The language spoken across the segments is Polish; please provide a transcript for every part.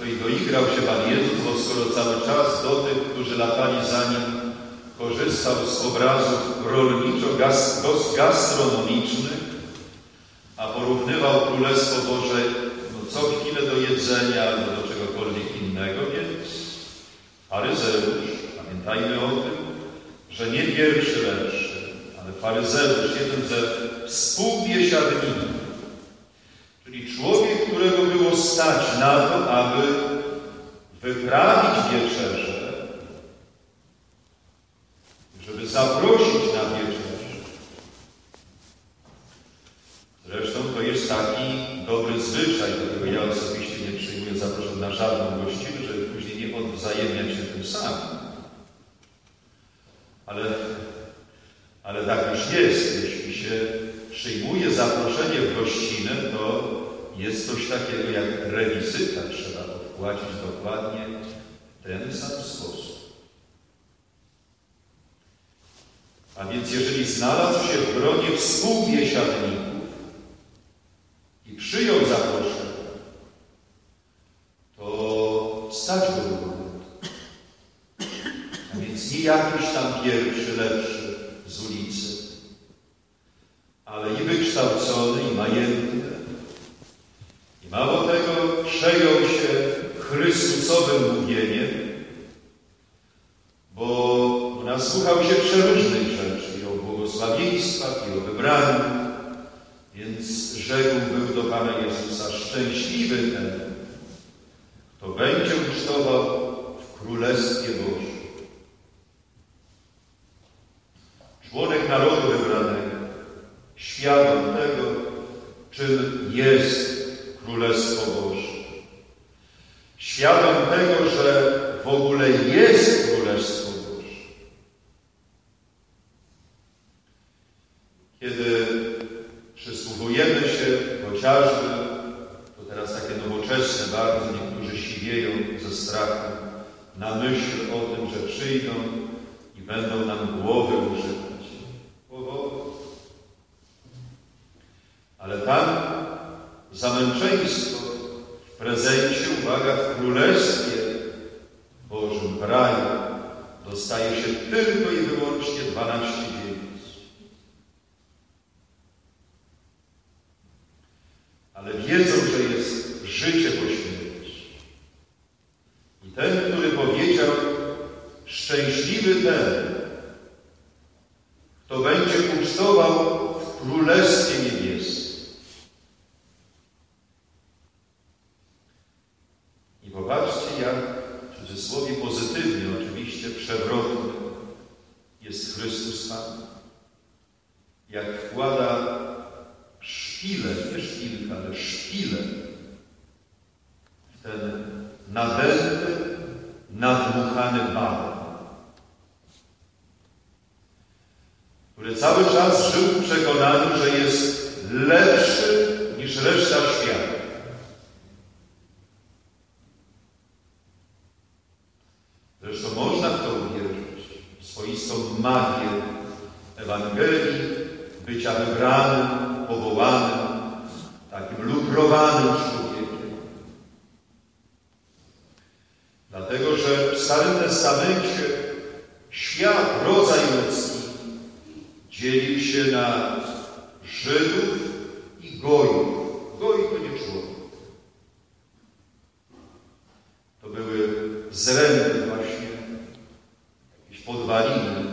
to i doigrał się Pan Jezus, bo skoro cały czas do tych, którzy latali za Nim, korzystał z obrazów rolniczo-gastronomicznych, a porównywał Królestwo Boże co chwilę do jedzenia albo do czegokolwiek innego, więc faryzeusz, pamiętajmy o tym, że nie pierwszy lepszy, ale faryzeusz, jeden ze współbiesiadników, czyli człowiek, którego było stać na to, aby wyprawić wieczerzę, żeby zaprosić na wieczerzę. Zresztą to jest taki dobry zwyczaj, dlatego ja osobiście nie przyjmuję zaproszeń na żadną gościnę, żeby później nie odwzajemniać się tym samym. Ale tak już jest. Jeśli się przyjmuje zaproszenie w gościnę, to jest coś takiego jak rewizyta. Trzeba odpłacić dokładnie w ten sam sposób. A więc jeżeli znalazł się w gronie współbiesiadników i przyjął zaproszenie, to stać go było. A więc nie jakiś tam pierwszy, lepszy z ulicy, ale i wykształcony, i majętny. I mało tego, przejął się Chrystusowym mówieniem, bo nasłuchał się przeróżnych rzeczy, i o błogosławieństwach, i o wybraniu. Więc rzekł był do Pana Jezusa: szczęśliwy ten, kto będzie ucztował w Królestwie Bożym. Członek narodu wybranego, świadom tego, czym jest Królestwo Boże. Świadom tego, że w ogóle jest Królestwo Boże. Kiedy przysłuchujemy się chociażby, to teraz takie nowoczesne bardzo, niektórzy siwieją ze strachu na myśl o tym, że przyjdą i będą nam głowy używać. Ale tam zamęczeństwo w prezencie, uwaga, w Królestwie Bożym, w raju, dostaje się tylko i wyłącznie 12 dziewic. Ale wiedzą, że jest życie po śmierci. I ten, który powiedział: szczęśliwy ten, kto będzie ucztował w Królestwie Niebieskim. I popatrzcie, jak w cudzysłowie pozytywnie, oczywiście przewrotny jest Chrystus Pan. Jak wkłada szpilę, nie szpilkę, ale szpilę w ten nadęty, nadmuchany balon, który cały czas żył w przekonaniu, że jest lepszy niż reszta świata. Zresztą można w to uwierzyć, w swoistą magię Ewangelii, bycia wybranym, powołanym, takim lukrowanym człowiekiem. Dlatego, że w Starym Testamencie świat, rodzaj ludzki dzielił się na Żydów i Gojów. Goj to nie człowiek. To były zręby właśnie, jakieś podwaliny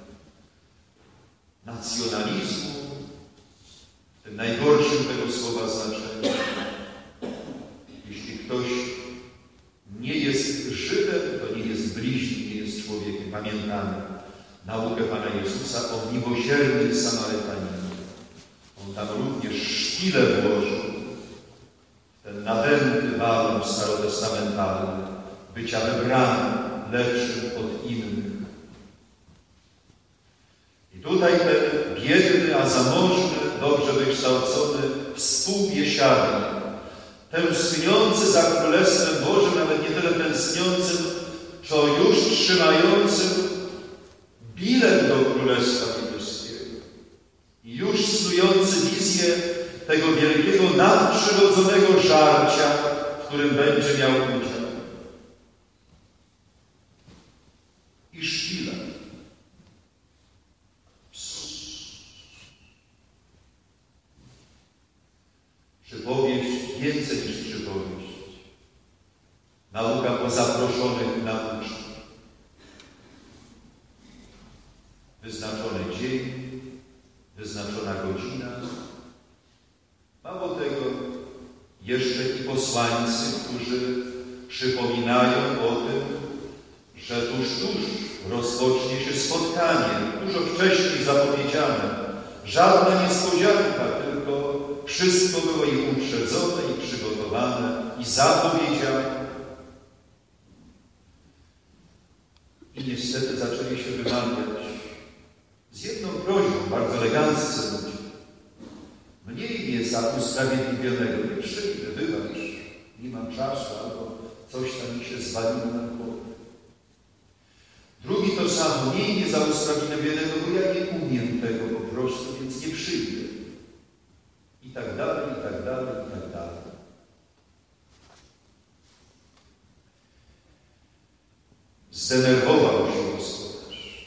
nacjonalizmu, w tym najgorszym tego słowa znaczeniu. Jeśli ktoś nie jest Żydem, to nie jest bliźnim, nie jest człowiekiem. Pamiętamy naukę Pana Jezusa o miłosiernym Samarytaninie. On tam również szpilę włożył, ten nadęty balon starotestamentalny, bycia wybranym, lepszym od innych. I tutaj ten biedny, a zamożny, dobrze wykształcony współbiesiadnik, tęskniący za Królestwem Bożym, nawet nie tyle tęskniącym, co już trzymającym bilet do Królestwa Niebieskiego i już snujący wizję tego wielkiego, nadprzyrodzonego żarcia, w którym będzie miał udział. I chwila. Przypowieść więcej niż przypowieść. Nauka o zaproszonych na ucztę. Wyznaczony dzień, wyznaczona godzina. Mało tego, jeszcze i posłańcy, którzy przypominają o tym, że tuż rozpocznie się spotkanie, dużo wcześniej zapowiedziane. Żadna niespodzianka, tylko wszystko było i uprzedzone, i przygotowane, i zapowiedziane. I niestety zaczęli się wymawiać z jedną prośbą, bardzo eleganccy ludzie. Mniej mnie za usprawiedliwionego, nie przyjdę, wybacz, nie mam czasu, albo coś tam mi się zwaliło na głowę. Drugi to samo, miej mnie za usprawiedliwionego, bo ja nie umiem tego po prostu, więc nie przyjdę. I tak dalej, i tak dalej, i tak dalej. Zdenerwował się gospodarz.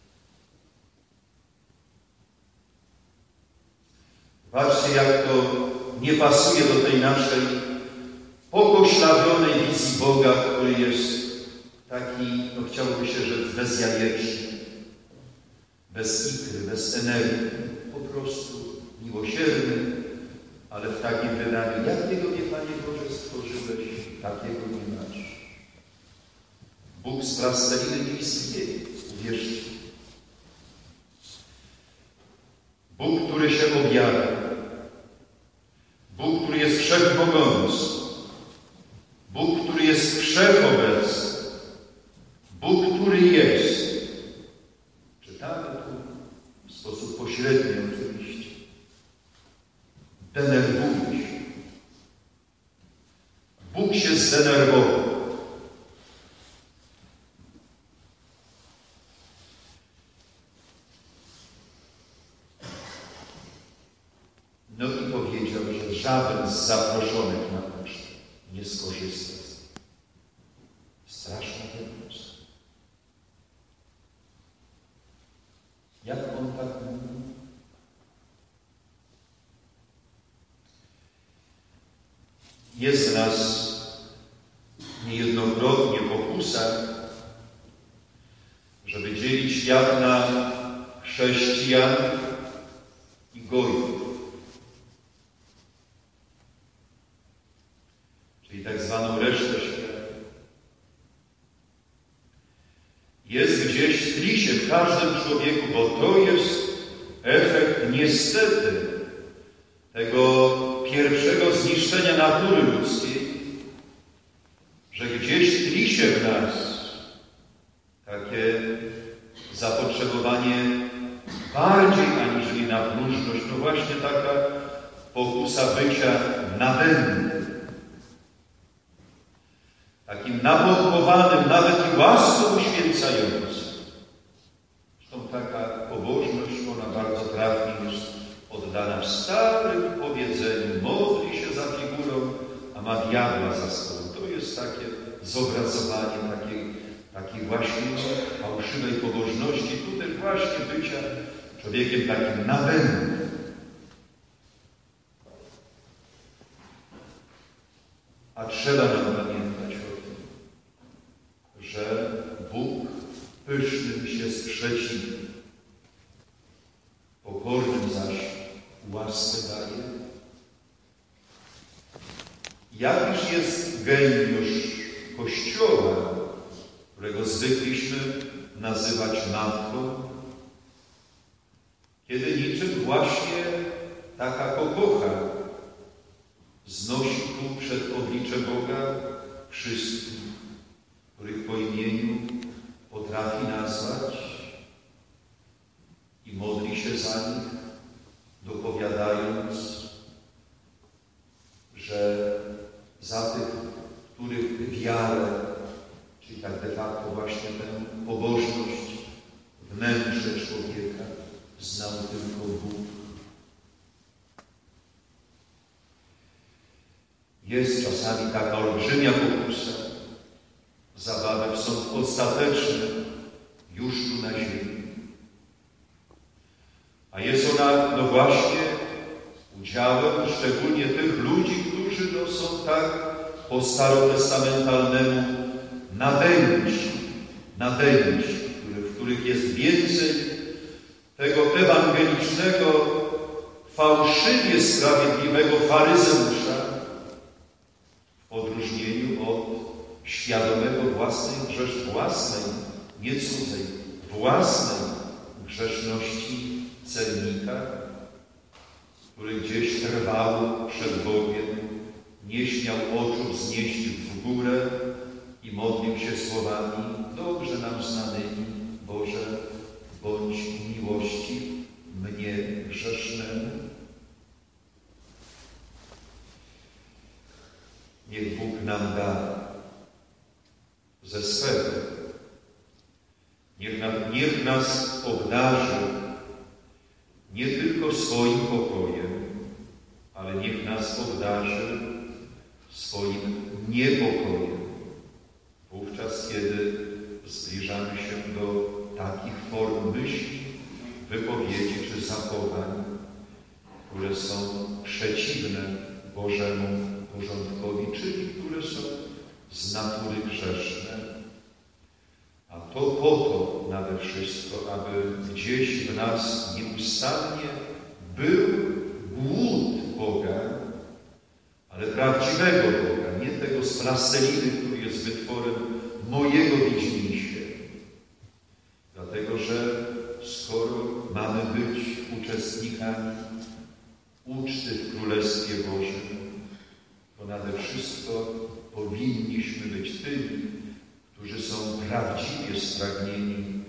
Patrzcie, jak to nie pasuje do tej naszej pokoślawionej wizji Boga, który jest taki, no chciałoby się rzec, bezjajeczny, bez ikry, bez energii, po prostu miłosierny, ale w takim wydaniu, jakiego mnie, Panie Boże, stworzyłeś, takiego nie masz. Bóg z plasteliny nie istnieje, uwierzcie. Bóg, który się objawia. Bóg, który jest wszechmogący. Bóg, który jest wszechobecny. Bóg, który jest. Czytamy tu w sposób pośredni oczywiście. Denerwuje się. Bóg się zdenerwował. No i powiedział, że żaden z zaproszonych na ucztę nie skorzysta z tego. Straszna wiadomość. Jak on tak mówi? Jest w nas niejednokrotnie pokusa, żeby dzielić świat na chrześcijan i gojów. Czyli tak zwaną resztę świata. Jest gdzieś w lisie w każdym człowieku, bo to jest efekt niestety tego pierwszego zniszczenia natury ludzkiej, że gdzieś tli się w nas takie zapotrzebowanie bardziej aniżeli na próżność, no właśnie taka pokusa bycia nadętnym, takim napompowanym, nawet i łaską uświęcającym. Zresztą taka pobożność, ona bardzo trafnie jest oddana w starym powiedzeniu: modli się za figurą, a ma diabła za stołem. To jest takie zobrazowanie takiej właśnie fałszywej pobożności, tutaj właśnie bycia człowiekiem takim nadętnym. A trzeba nam pamiętać o tym, że Bóg pysznym się sprzeciwia, pokornym zaś łaskę daje. Jakiż jest geniusz Kościoła, którego zwykliśmy nazywać matką, kiedy niczym właśnie taka kokocha znosi tu przed oblicze Boga wszystkich, których po imieniu potrafi nazwać i modli się za nich, dopowiadając, że za tych, których wiarę, czyli tak de facto właśnie tę pobożność, wnętrze człowieka znał tylko Bóg. Jest czasami taka olbrzymia pokusa. Zabawę w sąd ostateczny już tu na ziemi. A jest ona, no właśnie, udziałem szczególnie tych ludzi, którzy są tak po starotestamentalnemu nadęci, w których jest więcej tego ewangelicznego, fałszywie sprawiedliwego faryzeusza w odróżnieniu od świadomego własnej, nie cudzej, własnej grzeszności celnika, który gdzieś trwał przed Bogiem, nie śmiał oczu wznieść w górę i modlił się słowami dobrze nam znanymi: Boże, bądź miłości mnie grzesznemu. Niech Bóg nam da ze swego. Niech nas obdarzy nie tylko swoim pokojem, ale niech nas obdarzy swoim niepokojem. Wówczas, kiedy zbliżamy się do takich form myśli, wypowiedzi czy zachowań, które są przeciwne Bożemu porządkowi, czyli które są z natury grzeszne. A to po to nade wszystko, aby gdzieś w nas nieustannie był głód Boga, ale prawdziwego Boga, nie tego z plasteliny, który jest wytworem mojego widzimisię. Dlatego, że skoro mamy być uczestnikami uczty w Królestwie Bożym, to nade wszystko powinniśmy być tymi, którzy są prawdziwie spragnieni